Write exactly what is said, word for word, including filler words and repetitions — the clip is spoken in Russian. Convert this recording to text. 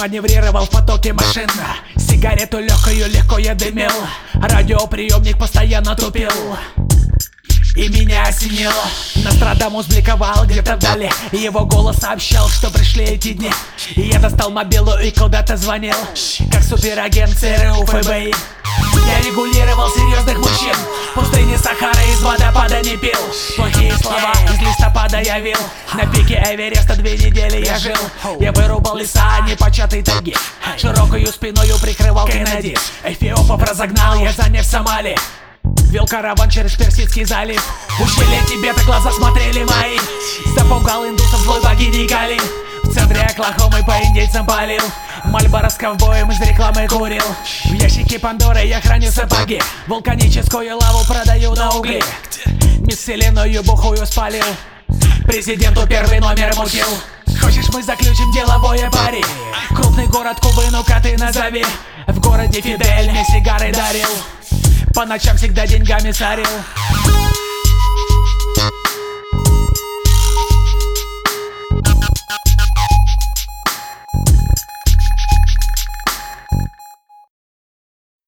маневрировал в потоке машин. Сигарету легкую легко я дымил, радиоприемник постоянно тупил. И меня осенило. Нострадамус бликовал где-то вдали, и его голос сообщал, что пришли эти дни. И я достал мобилу и куда-то звонил, как суперагент ЦРУ ФБИ. Я регулировал серьезных мужчин, пустыни Сахары из водопада не пил. Плохие слова из листопада я вил, на пике Эвереста две недели я жил. Я вырубал леса, непочатые тайги, широкою спиною прикрывал Кеннеди. Эфиопов разогнал я, заняв Сомали. Вел караван через Персидский залив. В ущелье Тибета глаза смотрели мои. Запугал индусов злой богиней Кали. В центре Оклахомы по индейцам палил. Мальборо с ковбоем из рекламы курил. В ящике Пандоры я храню сапоги. Вулканическую лаву продаю на угли. Мисселенную бухую спалил. Президенту первый номер мутил. Хочешь, мы заключим деловое пари? Крупный город Кубы, ну-ка ты назови. В городе Фидель мне сигары дарил, по ночам всегда деньгами сорил.